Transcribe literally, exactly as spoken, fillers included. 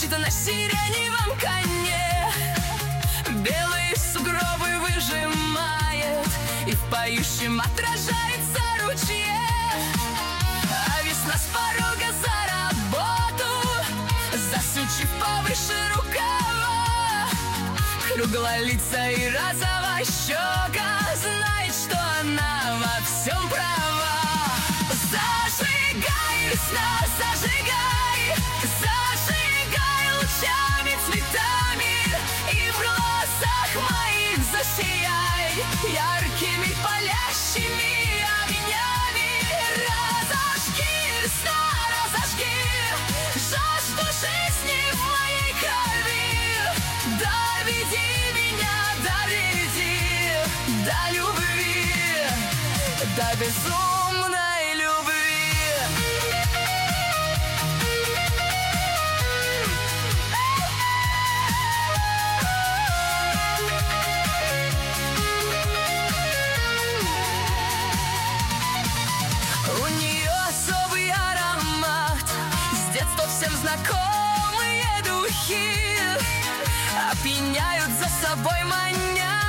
скачет на сиреневом коне, белые сугробы выжимает и в поющем отражается ручье. А весна с порога за работу, засучив повыше рукава, круглолица и розовая щека знает, что она во всем права. Зажигай, весна, зажигай, зажигай лучами, цветами, и в глазах моих засияй яркими палящими огнями. Разожги, весна, разожги жажду жизни в моей крови. Доведи меня, доведи до любви, до безумной любви. У нее особый аромат, с детства всем знакомые духи опьяняют, за собой маня.